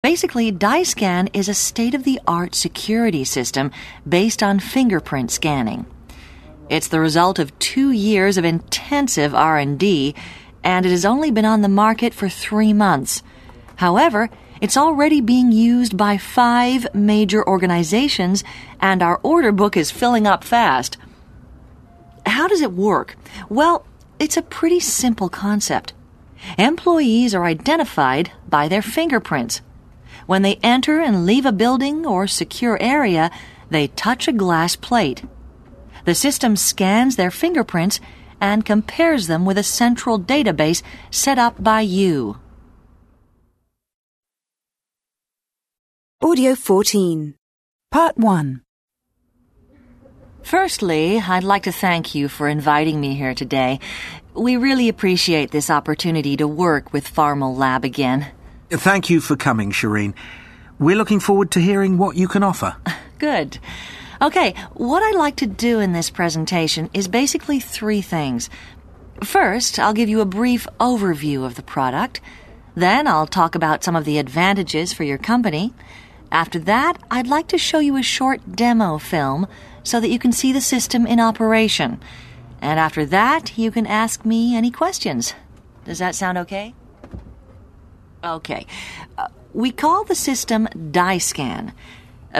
Basically, DyeScan is a state-of-the-art security system based on fingerprint scanning. It's the result of 2 years of intensive R&D, and it has only been on the market for 3 months. However, it's already being used by 5 major organizations, and our order book is filling up fast. How does it work? Well, it's a pretty simple concept. Employees are identified by their fingerprints. When they enter and leave a building or secure area, they touch a glass plate. The system scans their fingerprints and compares them with a central database set up by you. Audio 14. Part 1. Firstly, I'd like to thank you for inviting me here today. We really appreciate this opportunity to work with Pharmal Lab again. Thank you for coming, Shireen. We're looking forward to hearing what you can offer. Good. Okay, what I'd like to do in this presentation is basically 3 things. First, I'll give you a brief overview of the product. Then I'll talk about some of the advantages for your company. After that, I'd like to show you a short demo film so that you can see the system in operation. And after that, you can ask me any questions. Does that sound okay? Okay. We call the system DyeScan.